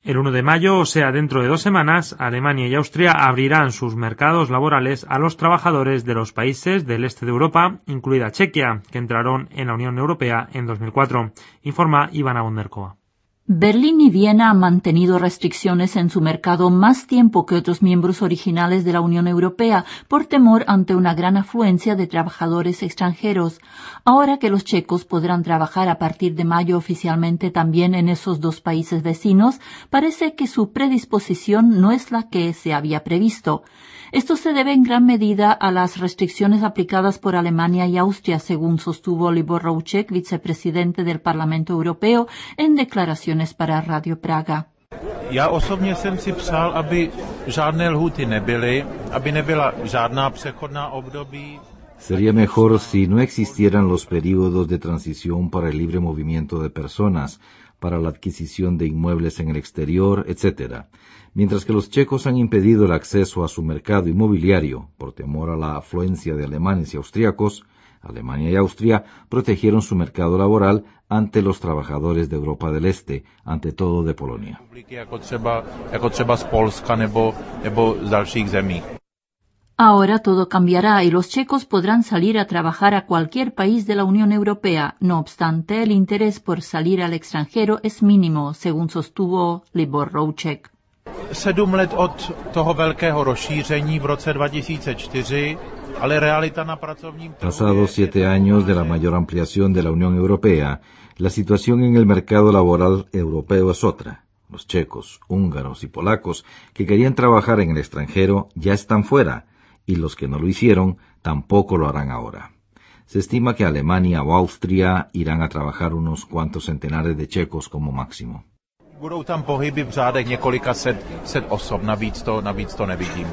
El 1 de mayo, o sea, dentro de 2 semanas, Alemania y Austria abrirán sus mercados laborales a los trabajadores de los países del este de Europa, incluida Chequia, que entraron en la Unión Europea en 2004, informa Ivana Bonderkova. Berlín y Viena han mantenido restricciones en su mercado más tiempo que otros miembros originales de la Unión Europea por temor ante una gran afluencia de trabajadores extranjeros. Ahora que los checos podrán trabajar a partir de mayo oficialmente también en esos dos países vecinos, parece que su predisposición no es la que se había previsto. Esto se debe en gran medida a las restricciones aplicadas por Alemania y Austria, según sostuvo Libor Rouček, vicepresidente del Parlamento Europeo, en declaraciones para Radio Praga. Já osobně jsem si přál, aby žádné lhůty nebyly, aby nebyla žádná přechodná období. Sería mejor si no existieran los periodos de transición para el libre movimiento de personas, para la adquisición de inmuebles en el exterior, etc. Mientras que los checos han impedido el acceso a su mercado inmobiliario por temor a la afluencia de alemanes y austríacos, Alemania y Austria protegieron su mercado laboral ante los trabajadores de Europa del Este, ante todo de Polonia. Jako třeba z Polska nebo z dalších zemí. Ahora todo cambiará y los checos podrán salir a trabajar a cualquier país de la Unión Europea. No obstante, el interés por salir al extranjero es mínimo, según sostuvo Libor Rouček. 7 let od toho velkého rozšíření v roce 2004, ale realita na pracovním trhu. Pasados 7 años de la mayor ampliación de la Unión Europea, la situación en el mercado laboral europeo es otra. Los checos, húngaros y polacos que querían trabajar en el extranjero ya están fuera, y los que no lo hicieron tampoco lo harán ahora. Se estima que Alemania o Austria irán a trabajar unos cuantos centenares de checos como máximo. Budou tam pohyby v řádech několika set osob, navíc to nevidím.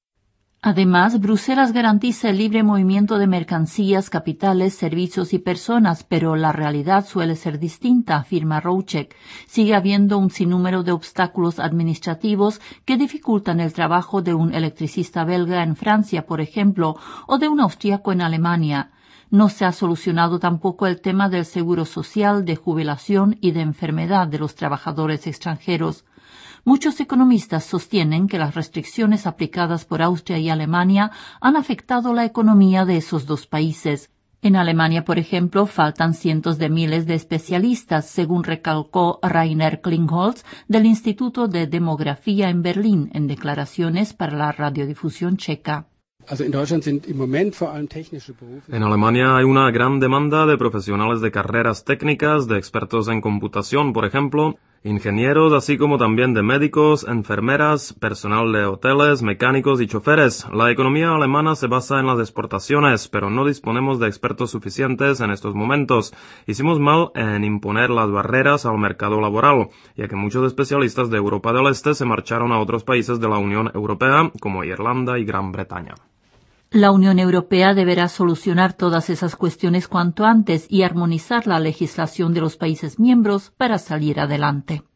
Además, Bruselas garantiza el libre movimiento de mercancías, capitales, servicios y personas, pero la realidad suele ser distinta, afirma Rouček. Sigue habiendo un sinnúmero de obstáculos administrativos que dificultan el trabajo de un electricista belga en Francia, por ejemplo, o de un austríaco en Alemania. No se ha solucionado tampoco el tema del seguro social, de jubilación y de enfermedad de los trabajadores extranjeros. Muchos economistas sostienen que las restricciones aplicadas por Austria y Alemania han afectado la economía de esos dos países. En Alemania, por ejemplo, faltan cientos de miles de especialistas, según recalcó Rainer Klingholz del Instituto de Demografía en Berlín, en declaraciones para la radiodifusión checa. En Alemania hay una gran demanda de profesionales de carreras técnicas, de expertos en computación, por ejemplo, ingenieros, así como también de médicos, enfermeras, personal de hoteles, mecánicos y choferes. La economía alemana se basa en las exportaciones, pero no disponemos de expertos suficientes en estos momentos. Hicimos mal en imponer las barreras al mercado laboral, ya que muchos especialistas de Europa del Este se marcharon a otros países de la Unión Europea, como Irlanda y Gran Bretaña. La Unión Europea deberá solucionar todas esas cuestiones cuanto antes y armonizar la legislación de los países miembros para salir adelante.